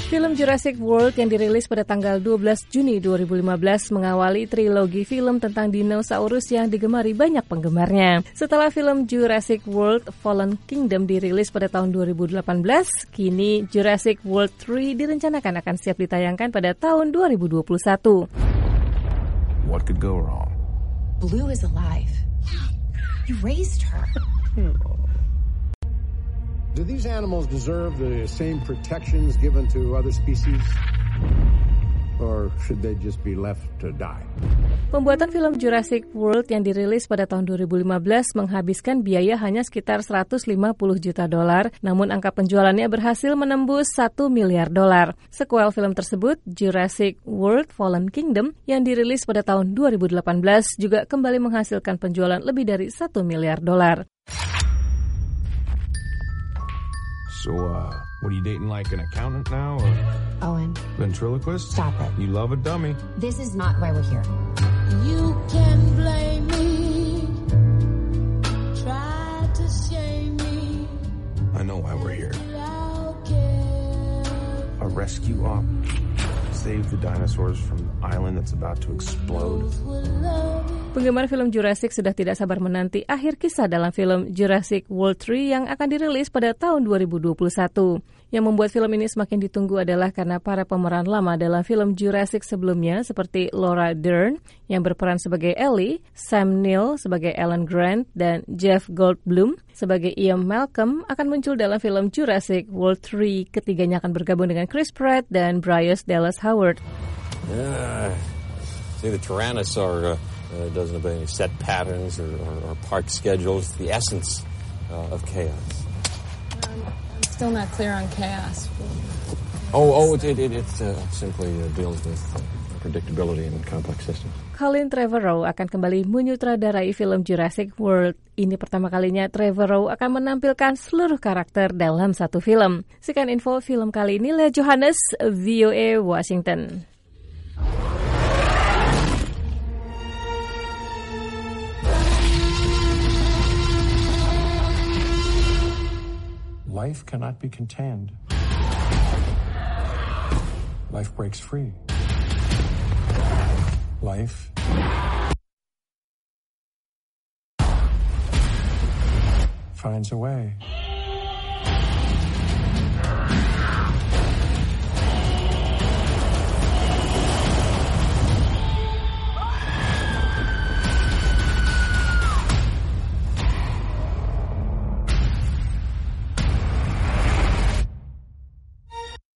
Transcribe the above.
Film Jurassic World yang dirilis pada tanggal 12 Juni 2015 mengawali trilogi film tentang dinosaurus yang digemari banyak penggemarnya. Setelah film Jurassic World Fallen Kingdom dirilis pada tahun 2018, kini Jurassic World 3 direncanakan akan siap ditayangkan pada tahun 2021. What could go wrong? Blue is alive. You raised her. Do these animals deserve the same protections given to other species? Or should they just be left to die? Pembuatan film Jurassic World yang dirilis pada tahun 2015 menghabiskan biaya hanya sekitar $150 juta, namun angka penjualannya berhasil menembus $1 miliar. Sequel film tersebut, Jurassic World Fallen Kingdom, yang dirilis pada tahun 2018 juga kembali menghasilkan penjualan lebih dari $1 miliar. So, what are you dating, like an accountant now, or Owen, ventriloquist? stop it. You love a dummy. This is not why we're here. You can blame me, try to shame me, I know why we're here. I'll care. A rescue op. Save the dinosaurs from the island that's about to explode. Penggemar film Jurassic sudah tidak sabar menanti akhir kisah dalam film Jurassic World 3 yang akan dirilis pada tahun 2021. Yang membuat film ini semakin ditunggu adalah karena para pemeran lama dalam film Jurassic sebelumnya seperti Laura Dern yang berperan sebagai Ellie, Sam Neill sebagai Alan Grant, dan Jeff Goldblum sebagai Ian Malcolm akan muncul dalam film Jurassic World 3. Ketiganya akan bergabung dengan Chris Pratt dan Bryce Dallas Howard. See, the Tyrannosaur doesn't obey any set patterns or park schedules. The essence of chaos. I'm still not clear on chaos. It simply deals with predictability in complex systems. Colin Trevorrow akan kembali menyutradarai film Jurassic World. Ini pertama kalinya Trevorrow akan menampilkan seluruh karakter dalam satu film. Sekian info film kali ini, Lea Johannes, VOA Washington. Life cannot be contained. Life breaks free. Life finds a way.